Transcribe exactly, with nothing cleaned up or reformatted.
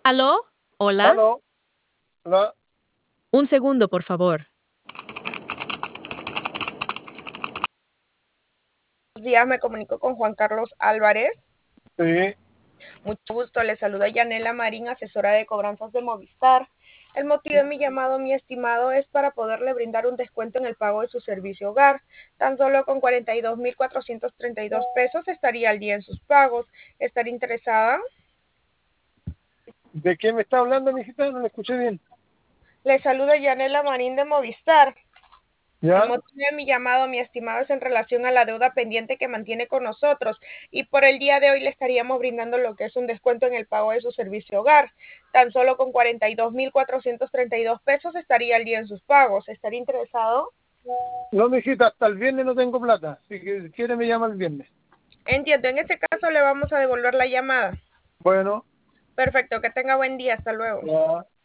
¿Aló? ¿Hola? Aló, hola, Un segundo, por favor. Buenos días, me comunico con Juan Carlos Álvarez. sí, Mucho gusto, le saluda Yanela Marín, asesora de cobranzas de Movistar. El motivo de mi llamado, mi estimado, es para poderle brindar un descuento en el pago de su servicio hogar. Tan solo con cuarenta y dos mil cuatrocientos treinta y dos pesos estaría al día en sus pagos. ¿Estaría interesada? ¿de qué me está hablando, mijita? No le escuché bien. Le saluda Yanela Marín de Movistar. El ¿Ya? motivo de mi llamado, mi estimado, es en relación a la deuda pendiente que mantiene con nosotros y por el día de hoy le estaríamos brindando lo que es un descuento en el pago de su servicio hogar. Tan solo con cuarenta y dos mil cuatrocientos treinta y dos pesos estaría al día en sus pagos. ¿Estaría interesado? No, mijita, hasta el viernes no tengo plata. Si que- quiere me llama el viernes. Entiendo, en ese caso le vamos a devolver la llamada. Bueno, Perfecto, que tenga buen día, hasta luego. ya.